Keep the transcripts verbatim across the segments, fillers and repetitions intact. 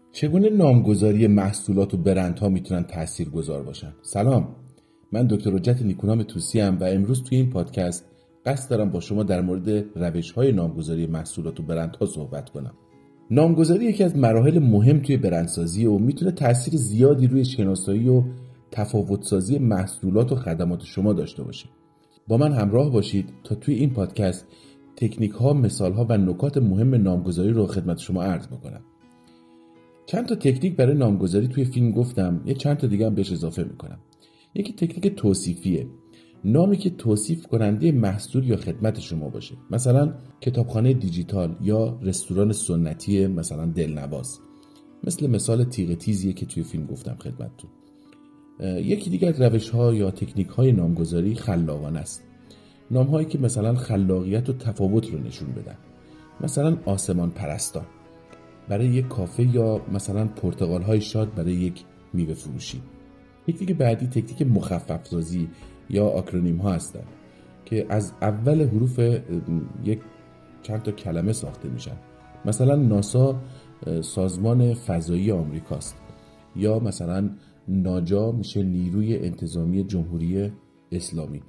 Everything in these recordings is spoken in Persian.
چگونه نامگذاری محصولات و برندها میتونن تاثیرگذار باشن؟ سلام، من دکتر حجت نیکونام طوسی ام و امروز توی این پادکست قصد دارم با شما در مورد روش‌های نامگذاری محصولات و برندها صحبت کنم. نامگذاری یکی از مراحل مهم توی برندسازی و میتونه تاثیر زیادی روی شناسایی و تفاوت‌سازی محصولات و خدمات شما داشته باشه. با من همراه باشید تا توی این پادکست تکنیک‌ها، مثال‌ها و نکات مهم نامگذاری رو خدمت شما عرض بکنم. چند تا تکنیک برای نامگذاری توی فیلم گفتم، یه چند تا دیگه هم بهش اضافه میکنم. یکی تکنیک توصیفیه. نامی که توصیف کننده محصول یا خدمت شما باشه. مثلا کتابخانه دیجیتال یا رستوران سنتی مثلا دلنواز. مثل مثال تیغ تیزیه که توی فیلم گفتم خدمتتون. یکی دیگه از روش‌ها یا تکنیک‌های نامگذاری خلاقانه است. نام‌هایی که مثلا خلاقیت و تفاوت رو نشون بدن. مثلا آسمان پرستان برای یک کافه یا مثلا پرتقال های شاد برای یک میوه فروشی. تکنیک بعدی تکنیک مخفف سازی یا آکرونیم ها هستن که از اول حروف یک چند تا کلمه ساخته میشن. مثلا ناسا سازمان فضایی آمریکاست یا مثلا ناجا میشه نیروی انتظامی جمهوری اسلامی.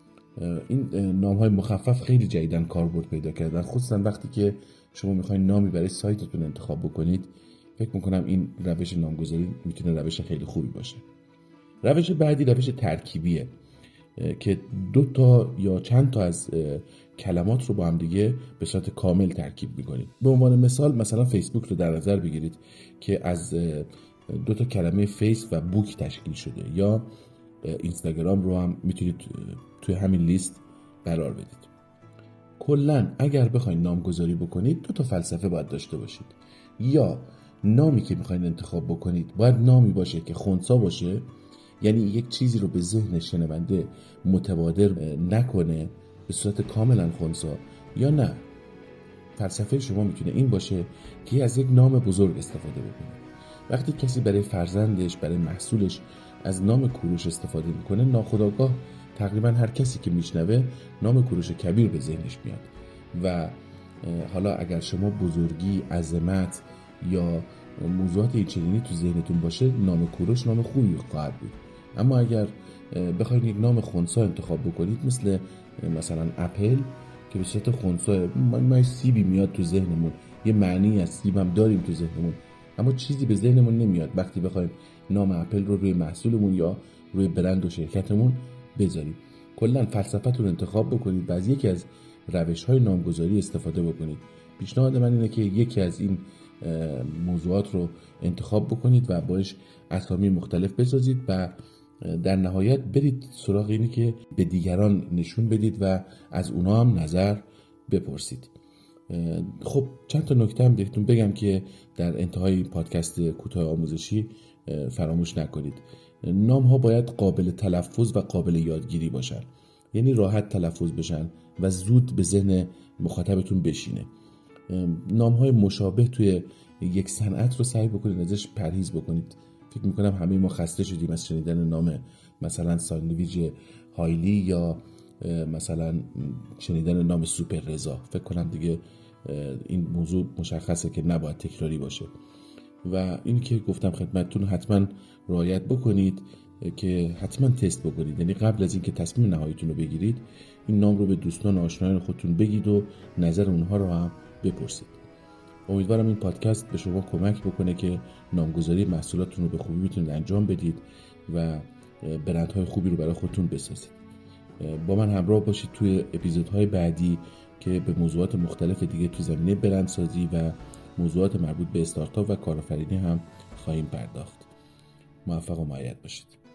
این نام های مخفف خیلی جدیدن کاربرد پیدا کردن، خصوصا وقتی که شما میخواین نامی برای سایتتون انتخاب بکنید. فکر میکنم این روش نامگذاری میتونه روش خیلی خوبی باشه. روش بعدی روش ترکیبیه که دو تا یا چند تا از کلمات رو با هم دیگه به صورت کامل ترکیب میکنید. به عنوان مثال مثلا فیسبوک رو در نظر بگیرید که از دو تا کلمه فیس و بوک تشکیل شده، یا اینستاگرام رو هم میتونید توی همین لیست قرار بدید. کلاً اگر بخواید نامگذاری بکنید دو تا فلسفه باید داشته باشید. یا نامی که میخواید انتخاب بکنید باید نامی باشه که خنثی باشه، یعنی یک چیزی رو به ذهن شنونده متبادر نکنه به صورت کاملا خنثی، یا نه فلسفه شما میتونه این باشه که از یک نام بزرگ استفاده بکنه. وقتی کسی برای فرزندش، برای محصولش از نام کوروش استفاده میکنه، ناخودآگاه تقریبا هر کسی که میشنوه نام کوروش کبیر به ذهنش میاد و حالا اگر شما بزرگی، عظمت یا موضوعات اینچنینی تو ذهنتون باشه، نام کوروش نام خوبی خواهد بود. اما اگر بخواید یک نام خنثی انتخاب بکنید، مثل مثلا اپل که به صورت خنثی، ما سیبی میاد تو ذهنمون، یه معنی از سیب هم داریم تو ذهنمون، اما چیزی به ذهنمون نمیاد وقتی بخوایم نام اپل رو روی محصولمون یا روی برند و شرکتمون بذارید. کلا فلسفتون رو انتخاب بکنید و از یکی از روش‌های نامگذاری استفاده بکنید. پیشنهاد من اینه که یکی از این موضوعات رو انتخاب بکنید و باش اسامی مختلف بسازید و در نهایت برید سراغ اینی که به دیگران نشون بدید و از اونا هم نظر بپرسید. خب چند تا نکته هم بهتون بگم که در انتهای این پادکست کوتاه آموزشی فراموش نکنید. نام ها باید قابل تلفظ و قابل یادگیری باشن، یعنی راحت تلفظ بشن و زود به ذهن مخاطبتون بشینه. نام های مشابه توی یک صنعت رو سعی بکنید ازش پرهیز بکنید. فکر میکنم همه ما خسته شدیم از شنیدن نام مثلا ساندویچ هایلی یا مثلا شنیدن نام سوپر رضا. فکر کنم دیگه این موضوع مشخصه که نباید تکراری باشه و این که گفتم خدمتتون حتما رعایت بکنید که حتما تست بکنید. یعنی قبل از اینکه تصمیم نهاییتون رو بگیرید این نام رو به دوستان و آشنایان خودتون بگید و نظر اونها رو هم بپرسید. امیدوارم این پادکست به شما کمک بکنه که نامگذاری محصولاتتون رو به خوبی بتونید انجام بدید و برندهای خوبی رو برای خودتون بسازید. با من همراه باشید توی اپیزودهای بعدی که به موضوعات مختلف دیگه تو زمینه برندسازی و موضوعات مربوط به استارتاپ و کارآفرینی هم خواهیم پرداخت. موفق و مؤید باشید.